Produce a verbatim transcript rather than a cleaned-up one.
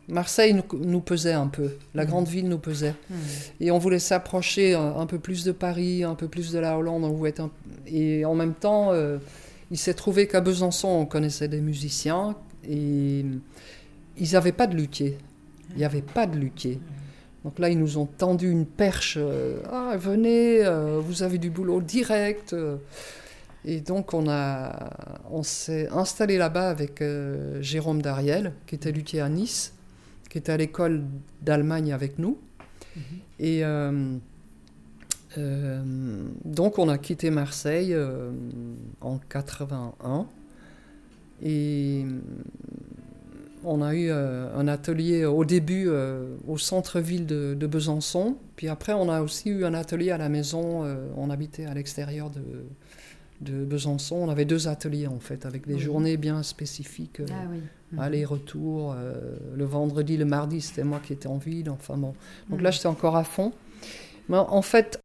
Marseille nous, nous pesait un peu. La mmh. grande ville nous pesait. Mmh. Et on voulait s'approcher un, un peu plus de Paris, un peu plus de la Hollande. On voulait un... Et en même temps, euh, il s'est trouvé qu'à Besançon, on connaissait des musiciens. Et ils n'avaient pas de luthier. Il n'y avait pas de luthier. Donc là, ils nous ont tendu une perche. Euh, ah, venez, euh, vous avez du boulot direct. Euh. Et donc, on, a, on s'est installé là-bas avec euh, Jérôme Dariel, qui était luthier à Nice, qui était à l'école d'Allemagne avec nous. Mm-hmm. Et euh, euh, donc, on a quitté Marseille euh, en quatre-vingt-un. Et on a eu euh, un atelier au début euh, au centre-ville de, de Besançon. Puis après, on a aussi eu un atelier à la maison. Euh, on habitait à l'extérieur de... de Besançon. On avait deux ateliers en fait, avec des oui. journées bien spécifiques, euh, ah, oui. mmh. aller-retour. Euh, le vendredi, le mardi, c'était moi qui étais en ville. Enfin bon. Donc mmh. là, j'étais encore à fond. Mais en fait,